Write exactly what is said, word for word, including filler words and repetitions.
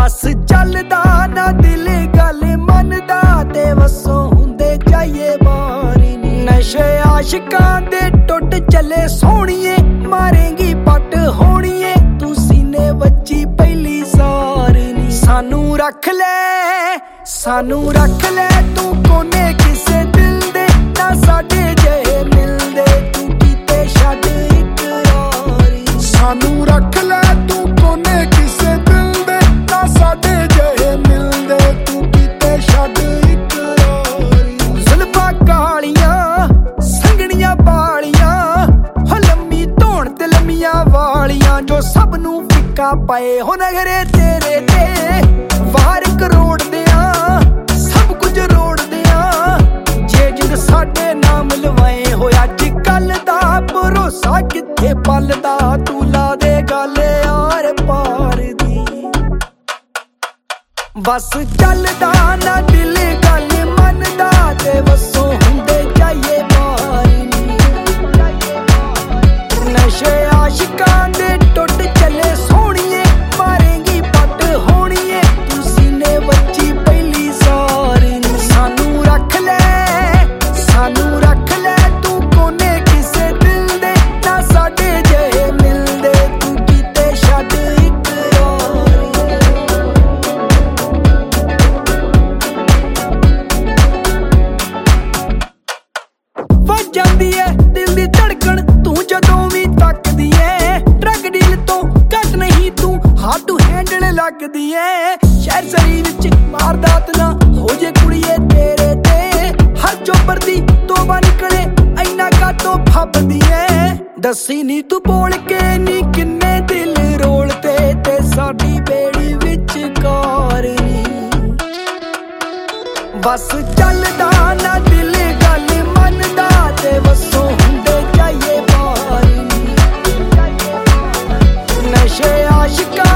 बस चलदा ना दिल गल मनदा ते वसों हुंदे जाइए बारी नी। नशे आशिकां दे टुट चले सोहणीए मारेंगी पट होणीए तू सीने वच्ची पहली सार नी। सानू रख ले सानू रख ले तू कोने किसे दिल दे ना साडे जे मिलदे तू कीते छड्ड इकरारी। सानू रख ले तू कोने किसे दिल दे ना साडे जे मिलदे तू कीते छड्ड इकरारी। जुल्फां कालियां संगणियां बालियां हो लम्मी धौण ते लम्मियां वालियां जो सब नू फिक्का पाए हो नगरे तेरे ते वार करोड़ दियां सब कुछ रोड़ दियां जे जिंद साडे नाम लवाए हो अज कल दा भरोसा किथे पलदा तू ला दे गल यार पार दी। बस चलदा ना दिल गल मनदा ते वसों हुंदे जाइए बारी नी। नशे आशिकां दे टुट चले सोहणीए मारेंगी पट होणीए तू सीने वच्ची पहली सार नी। सानू रख ले सानू रख ले तू कोने किसे दिल दे ना साडे जे मिलदे तू कीते छड्ड इकरारी। वज जांदी ऐ दिल दी धड़कन तू जदों भी तकदी ऐ। ड्रग डील तो घट नहीं तू हार्ड टू हैंडल लगदी ऐ। शहर सरी विच वारदात ना हो जे कुड़िए तेरे ते हर चोपर दी तोबा निकले ऐना कातों फबदी ऐ। दसी नी तू बोल के नी किन्ने दिल रोलते ते साडी बेड़ी विच कार नी। बस चलदा ना दिल गल मनदा ते वसों हुंदे जाइए बारी नी। नशे आशिकां